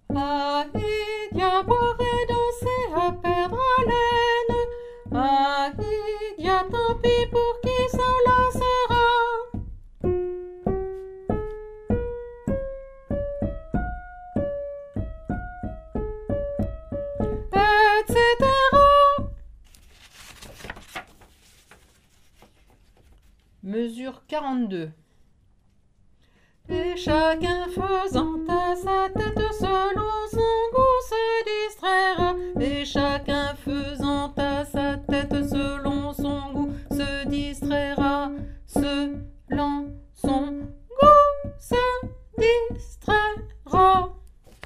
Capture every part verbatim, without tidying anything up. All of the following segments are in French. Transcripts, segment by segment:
Ah, il y a boire et danser à perdre haleine. Ah, il y a tant pis pour qui s'en lassera. et cetera. Mesure quarante-deux. Et chacun faisant à sa tête selon son goût se distraira. Et chacun faisant à sa tête selon son goût se distraira. Selon son goût se distraira.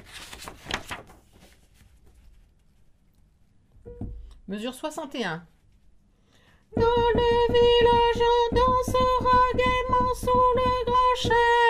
Mesure soixante et un. Dans le village on dansera gaiement sous le grand chêne.